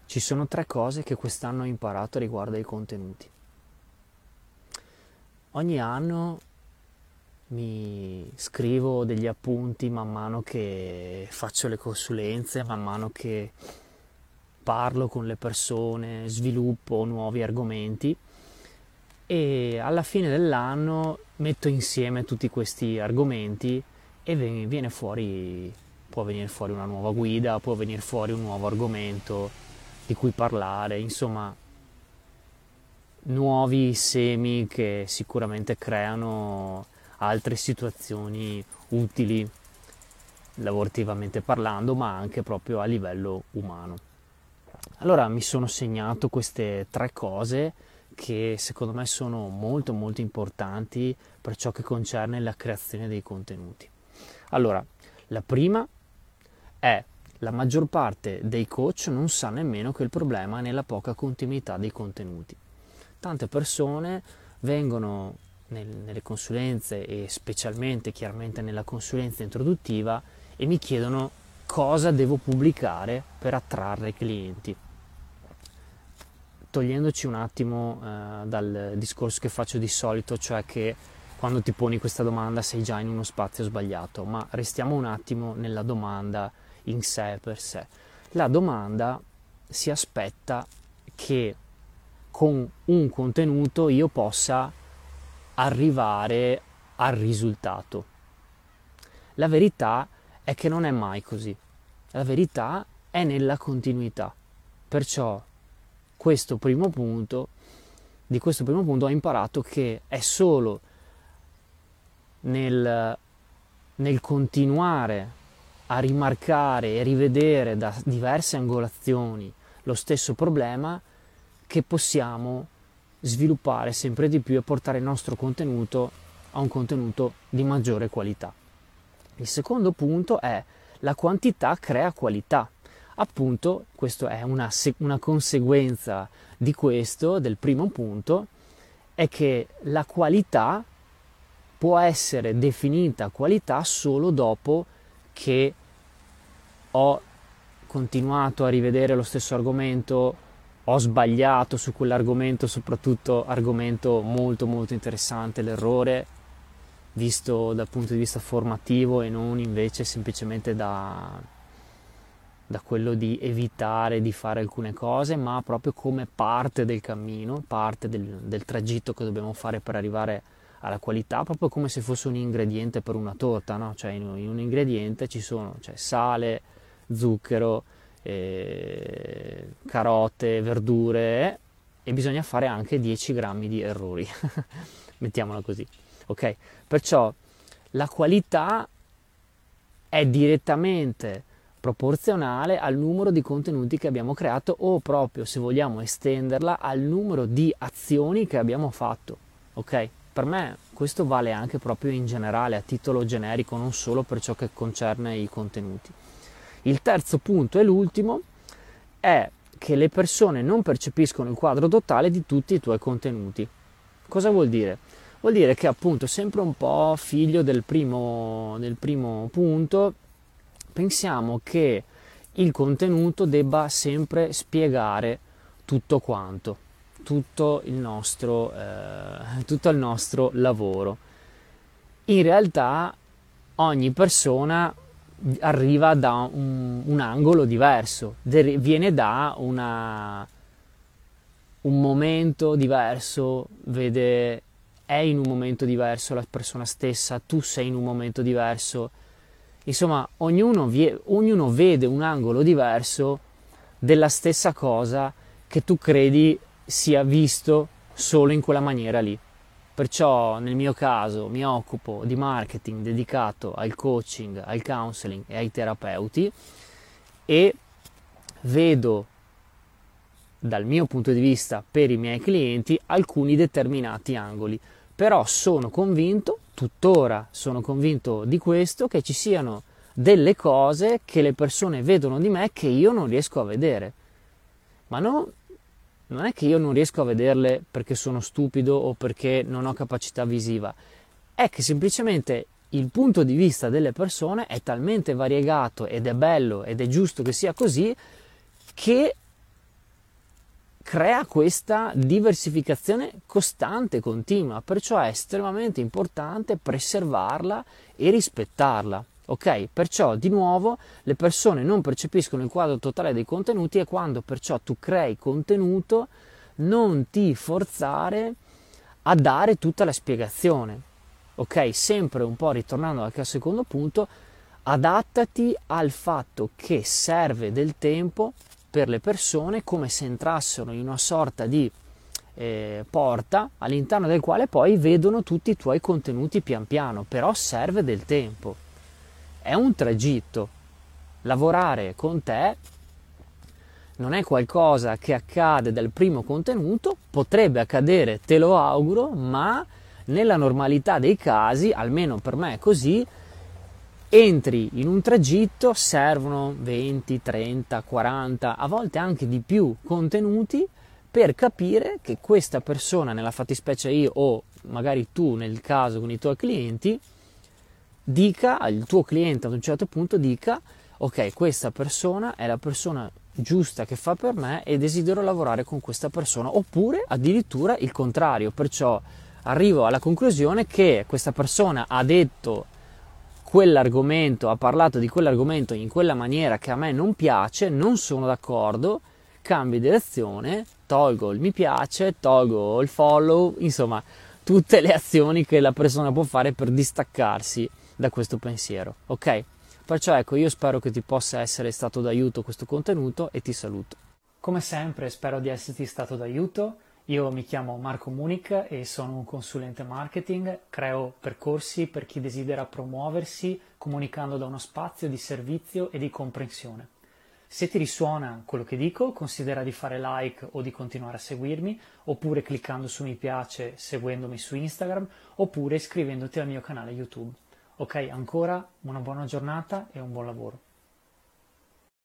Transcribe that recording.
ci sono 3 cose che quest'anno ho imparato riguardo ai contenuti. Ogni anno mi scrivo degli appunti man mano che faccio le consulenze, man mano che parlo con le persone, sviluppo nuovi argomenti e alla fine dell'anno metto insieme tutti questi argomenti e può venire fuori una nuova guida, può venire fuori un nuovo argomento di cui parlare, insomma nuovi semi che sicuramente creano altre situazioni utili lavorativamente parlando, ma anche proprio a livello umano. Allora mi sono segnato queste 3 cose che secondo me sono molto molto importanti per ciò che concerne la creazione dei contenuti. Allora, la prima è: la maggior parte dei coach non sa nemmeno che il problema è nella poca continuità dei contenuti. Tante persone vengono nelle consulenze e specialmente chiaramente nella consulenza introduttiva e mi chiedono cosa devo pubblicare per attrarre clienti. Togliendoci un attimo dal discorso che faccio di solito, cioè che quando ti poni questa domanda sei già in uno spazio sbagliato, ma restiamo un attimo nella domanda in sé per sé. La domanda si aspetta che con un contenuto io possa arrivare al risultato. La verità è che non è mai così. La verità è nella continuità. Perciò di questo primo punto ho imparato che è solo nel continuare a rimarcare e rivedere da diverse angolazioni lo stesso problema che possiamo sviluppare sempre di più e portare il nostro contenuto a un contenuto di maggiore qualità. Il secondo punto è: la quantità crea qualità. Appunto, questo è una conseguenza di questo, del primo punto, è che la qualità può essere definita qualità solo dopo che ho continuato a rivedere lo stesso argomento, ho sbagliato su quell'argomento, soprattutto argomento molto molto interessante, l'errore, visto dal punto di vista formativo e non invece semplicemente da quello di evitare di fare alcune cose, ma proprio come parte del cammino, parte del tragitto che dobbiamo fare per arrivare alla qualità, proprio come se fosse un ingrediente per una torta, no? Cioè in un ingrediente c'è sale, zucchero, carote, verdure e bisogna fare anche 10 grammi di errori, mettiamola così, ok? Perciò la qualità è direttamente proporzionale al numero di contenuti che abbiamo creato o proprio, se vogliamo estenderla, al numero di azioni che abbiamo fatto, ok? Per me questo vale anche proprio in generale, a titolo generico, non solo per ciò che concerne i contenuti. Il terzo punto e l'ultimo è che le persone non percepiscono il quadro totale di tutti i tuoi contenuti. Cosa vuol dire? Vuol dire che appunto, sempre un po' figlio del primo punto, pensiamo che il contenuto debba sempre spiegare tutto quanto, tutto il nostro lavoro. In realtà ogni persona arriva da un angolo diverso, viene da un momento diverso, è in un momento diverso la persona stessa, tu sei in un momento diverso, insomma ognuno vede un angolo diverso della stessa cosa che tu credi sia visto solo in quella maniera lì. Perciò nel mio caso mi occupo di marketing dedicato al coaching, al counseling e ai terapeuti e vedo dal mio punto di vista per i miei clienti alcuni determinati angoli, però tuttora sono convinto di questo, che ci siano delle cose che le persone vedono di me che io non riesco a vedere, ma non è che io non riesco a vederle perché sono stupido o perché non ho capacità visiva, è che semplicemente il punto di vista delle persone è talmente variegato ed è bello ed è giusto che sia così, che crea questa diversificazione costante e continua, perciò è estremamente importante preservarla e rispettarla. Ok? Perciò di nuovo le persone non percepiscono il quadro totale dei contenuti, e quando perciò tu crei contenuto non ti forzare a dare tutta la spiegazione. Ok? Sempre un po' ritornando anche al secondo punto, adattati al fatto che serve del tempo per le persone, come se entrassero in una sorta di porta all'interno del quale poi vedono tutti i tuoi contenuti pian piano, però serve del tempo, è un tragitto. Lavorare con te non è qualcosa che accade dal primo contenuto, potrebbe accadere, te lo auguro, ma nella normalità dei casi, almeno per me è così, entri in un tragitto, servono 20, 30, 40, a volte anche di più contenuti per capire che questa persona, nella fattispecie io o magari tu nel caso con i tuoi clienti, dica, il tuo cliente ad un certo punto dica: ok, questa persona è la persona giusta che fa per me e desidero lavorare con questa persona, oppure addirittura il contrario, perciò arrivo alla conclusione che questa persona ha detto quell'argomento, ha parlato di quell'argomento in quella maniera che a me non piace, non sono d'accordo, cambio direzione, tolgo il mi piace, tolgo il follow, insomma tutte le azioni che la persona può fare per distaccarsi da questo pensiero, ok? Perciò ecco, io spero che ti possa essere stato d'aiuto questo contenuto e ti saluto. Come sempre spero di esserti stato d'aiuto. Io mi chiamo Marco Munic e sono un consulente marketing, creo percorsi per chi desidera promuoversi comunicando da uno spazio di servizio e di comprensione. Se ti risuona quello che dico, considera di fare like o di continuare a seguirmi, oppure cliccando su mi piace, seguendomi su Instagram, oppure iscrivendoti al mio canale YouTube. Ok, ancora una buona giornata e un buon lavoro.